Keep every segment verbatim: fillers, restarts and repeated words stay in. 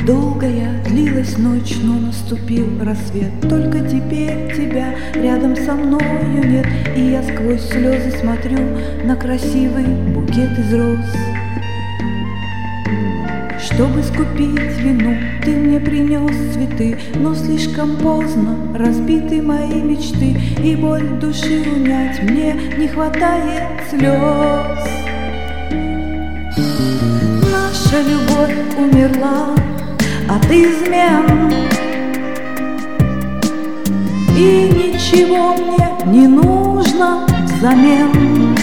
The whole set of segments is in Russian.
Долгая длилась ночь, но наступил рассвет. Только теперь тебя рядом со мною нет, и я сквозь слезы смотрю на красивый букет из роз. Чтобы скупить вину, ты мне принес цветы, но слишком поздно разбиты мои мечты, и боль души унять мне не хватает слез. Наша любовь умерла от измен, и ничего мне не нужно взамен.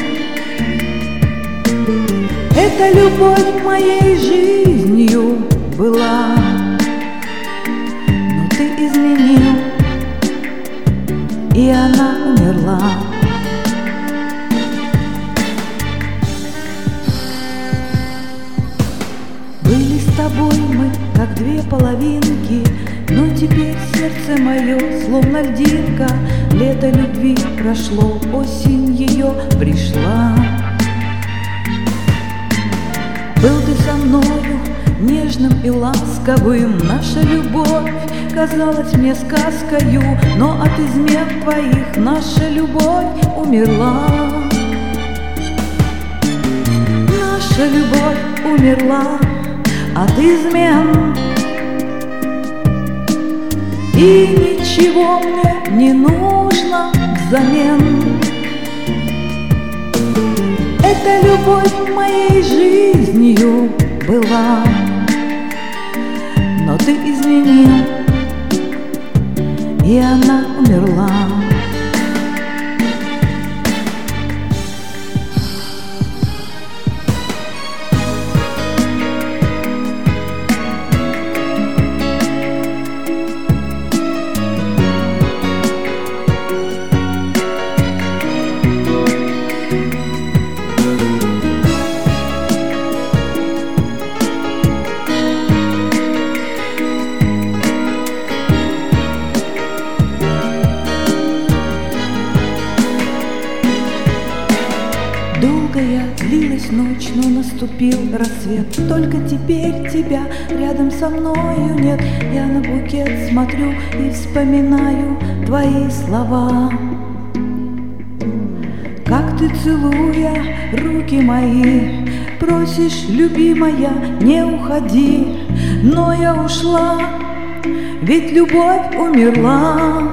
Эта любовь моей жизнью была, но ты изменил, и она умерла. Были с тобой мы, как две половинки, но теперь сердце мое словно льдинка. Лето любви прошло, осень ее пришла. Был ты со мною нежным и ласковым, наша любовь казалась мне сказкою, но от измен твоих наша любовь умерла. Наша любовь умерла от измен, и ничего мне не нужно взамен. Эта любовь моей жизнью была, но ты изменил, и она умерла. Долгая длилась ночь, но наступил рассвет. Только теперь тебя рядом со мною нет. Я на букет смотрю и вспоминаю твои слова. Как ты, целуя руки мои, просишь, любимая, не уходи. Но я ушла, ведь любовь умерла.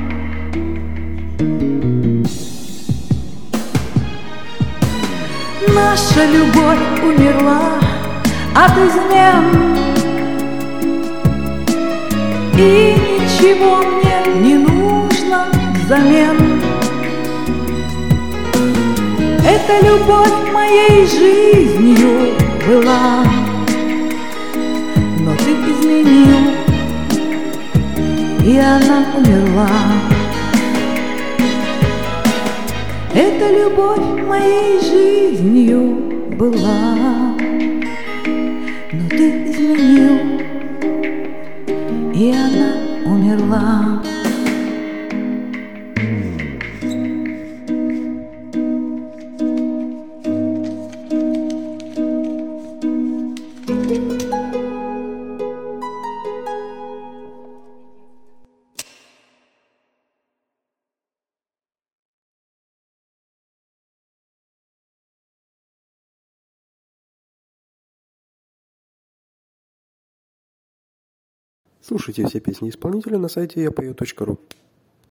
Наша любовь умерла от измен, и ничего мне не нужно взамен. Эта любовь моей жизнью была, но ты изменил, и она умерла. Эта любовь моей жизнью была, но ты изменил, и она умерла. Слушайте все песни исполнителя на сайте я пою точка ру.